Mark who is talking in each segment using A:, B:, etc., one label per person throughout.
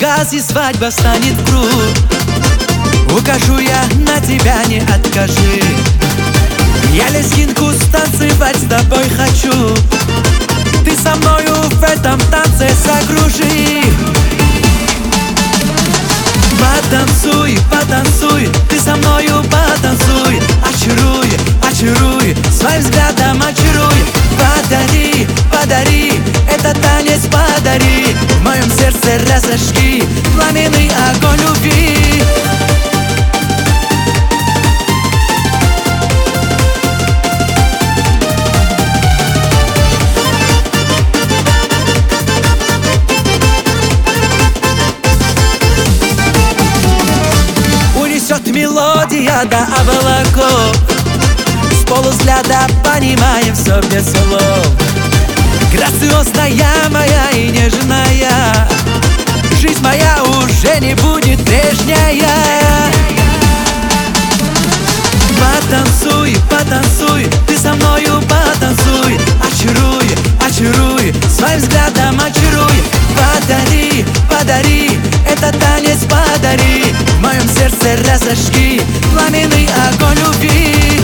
A: газ и свадьба станет в круг. Укажу я на тебя, не откажи. Я лезгинку станцевать с тобой хочу. Ты со мною в этом танце закружи. Потанцуй, потанцуй, ты со мною потанцуй. Очаруй, очаруй, своим взглядом очаруй. Подари, подари, этот танец подари. В моем сердце разожги пламенный огонь любви. Мелодия до облаков, с полувзгляда понимаем все без слов. Грациозная моя и нежная, жизнь моя уже не будет прежняя. Потанцуй, потанцуй, ты со мною потанцуй. Очаруй, очаруй, своим взглядом очаруй. Подари, подари, этот танец подари. В моем сердце разожги пламенный огонь любви.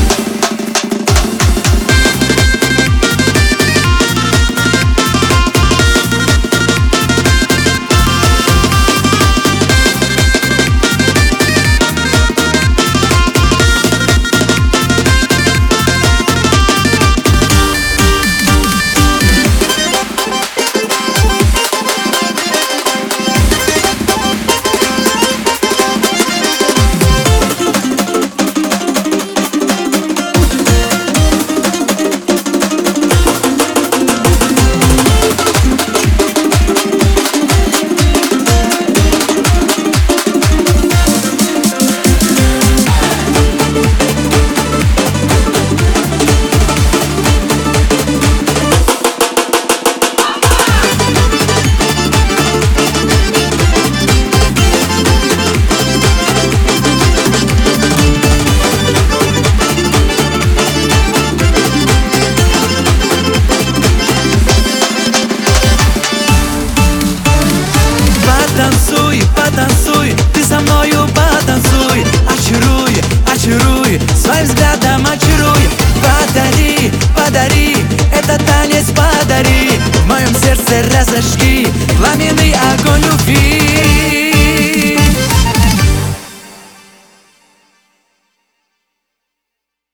A: Потанцуй, потанцуй, ты со мною потанцуй. Очаруй, очаруй, своим взглядом очаруй. Подари, подари, этот танец подари. В моем сердце разожги пламенный огонь любви.